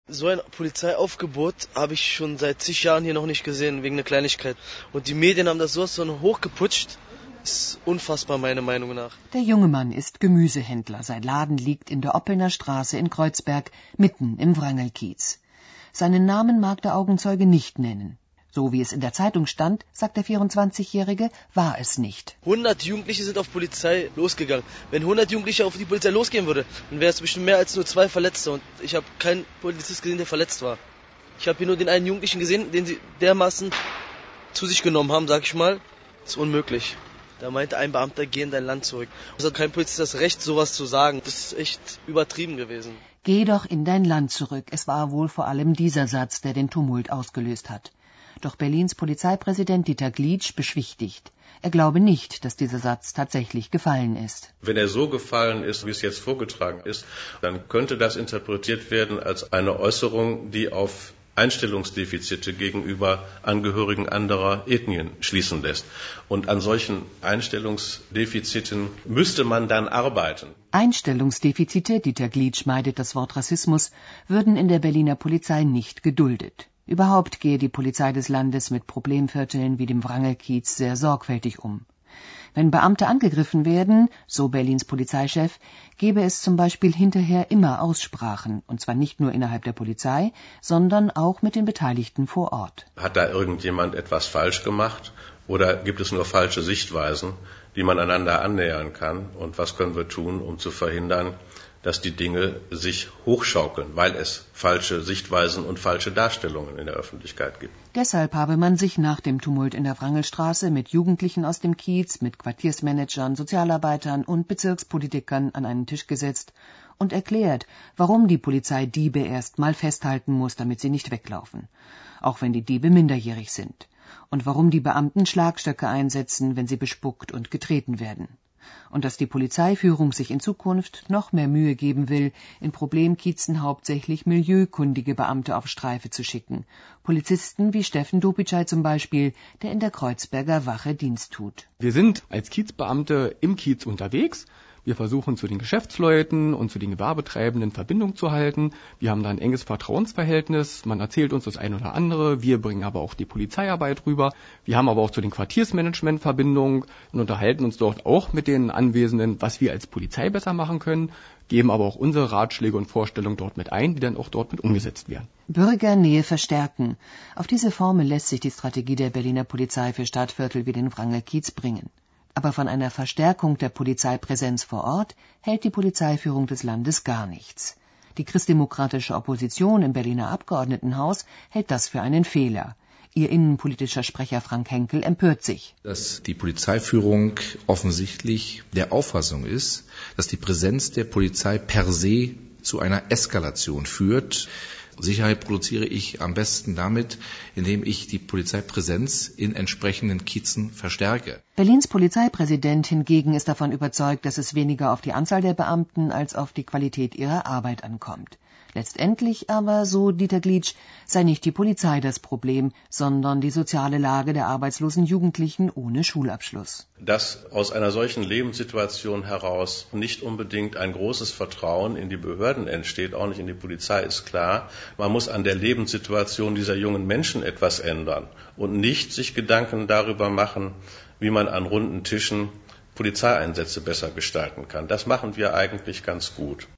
So ein Polizeiaufgebot habe ich schon seit zig Jahren hier noch nicht gesehen, wegen einer Kleinigkeit. Und die Medien haben das sowas so hochgeputscht. Ist unfassbar, meiner Meinung nach. Der junge Mann ist Gemüsehändler. Sein Laden liegt in der Oppelner Straße in Kreuzberg, mitten im Wrangelkiez. Seinen Namen mag der Augenzeuge nicht nennen. So wie es in der Zeitung stand, sagt der 24-Jährige, war es nicht. 100 Jugendliche sind auf Polizei losgegangen. Wenn 100 Jugendliche auf die Polizei losgehen würde, dann wäre es bestimmt mehr als nur 2 Verletzte. Und ich habe keinen Polizist gesehen, der verletzt war. Ich habe hier nur den einen Jugendlichen gesehen, den sie dermaßen zu sich genommen haben, sag ich mal. Das ist unmöglich. Da meinte ein Beamter, geh in dein Land zurück. Es hat kein Polizist das Recht, sowas zu sagen. Das ist echt übertrieben gewesen. Geh doch in dein Land zurück. Es war wohl vor allem dieser Satz, der den Tumult ausgelöst hat. Doch Berlins Polizeipräsident Dieter Glitsch beschwichtigt. Er glaube nicht, dass dieser Satz tatsächlich gefallen ist. Wenn er so gefallen ist, wie es jetzt vorgetragen ist, dann könnte das interpretiert werden als eine Äußerung, die auf Einstellungsdefizite gegenüber Angehörigen anderer Ethnien schließen lässt. Und an solchen Einstellungsdefiziten müsste man dann arbeiten. Einstellungsdefizite, Dieter Glitsch meidet das Wort Rassismus, würden in der Berliner Polizei nicht geduldet. Überhaupt gehe die Polizei des Landes mit Problemvierteln wie dem Wrangelkiez sehr sorgfältig um. Wenn Beamte angegriffen werden, so Berlins Polizeichef, gebe es zum Beispiel hinterher immer Aussprachen, und zwar nicht nur innerhalb der Polizei, sondern auch mit den Beteiligten vor Ort. Hat da irgendjemand etwas falsch gemacht oder gibt es nur falsche Sichtweisen, die man einander annähern kann? Und was können wir tun, um zu verhindern, dass die Dinge sich hochschaukeln, weil es falsche Sichtweisen und falsche Darstellungen in der Öffentlichkeit gibt. Deshalb habe man sich nach dem Tumult in der Wrangelstraße mit Jugendlichen aus dem Kiez, mit Quartiersmanagern, Sozialarbeitern und Bezirkspolitikern an einen Tisch gesetzt und erklärt, warum die Polizei Diebe erst mal festhalten muss, damit sie nicht weglaufen, auch wenn die Diebe minderjährig sind, und warum die Beamten Schlagstöcke einsetzen, wenn sie bespuckt und getreten werden. Und dass die Polizeiführung sich in Zukunft noch mehr Mühe geben will, in Problemkiezen hauptsächlich milieukundige Beamte auf Streife zu schicken. Polizisten wie Steffen Dopitschei zum Beispiel, der in der Kreuzberger Wache Dienst tut. Wir sind als Kiezbeamte im Kiez unterwegs. Wir versuchen, zu den Geschäftsleuten und zu den Gewerbetreibenden Verbindung zu halten. Wir haben da ein enges Vertrauensverhältnis. Man erzählt uns das ein oder andere. Wir bringen aber auch die Polizeiarbeit rüber. Wir haben aber auch zu den Quartiersmanagement Verbindung und unterhalten uns dort auch mit den Anwesenden, was wir als Polizei besser machen können, geben aber auch unsere Ratschläge und Vorstellungen dort mit ein, die dann auch dort mit umgesetzt werden. Bürgernähe verstärken. Auf diese Formel lässt sich die Strategie der Berliner Polizei für Stadtviertel wie den Wrangelkiez bringen. Aber von einer Verstärkung der Polizeipräsenz vor Ort hält die Polizeiführung des Landes gar nichts. Die christdemokratische Opposition im Berliner Abgeordnetenhaus hält das für einen Fehler. Ihr innenpolitischer Sprecher Frank Henkel empört sich. Dass die Polizeiführung offensichtlich der Auffassung ist, dass die Präsenz der Polizei per se zu einer Eskalation führt. Sicherheit produziere ich am besten damit, indem ich die Polizeipräsenz in entsprechenden Kiezen verstärke. Berlins Polizeipräsident hingegen ist davon überzeugt, dass es weniger auf die Anzahl der Beamten als auf die Qualität ihrer Arbeit ankommt. Letztendlich aber, so Dieter Glitsch, sei nicht die Polizei das Problem, sondern die soziale Lage der arbeitslosen Jugendlichen ohne Schulabschluss. Dass aus einer solchen Lebenssituation heraus nicht unbedingt ein großes Vertrauen in die Behörden entsteht, auch nicht in die Polizei, ist klar. Man muss an der Lebenssituation dieser jungen Menschen etwas ändern und nicht sich Gedanken darüber machen, wie man an runden Tischen Polizeieinsätze besser gestalten kann. Das machen wir eigentlich ganz gut.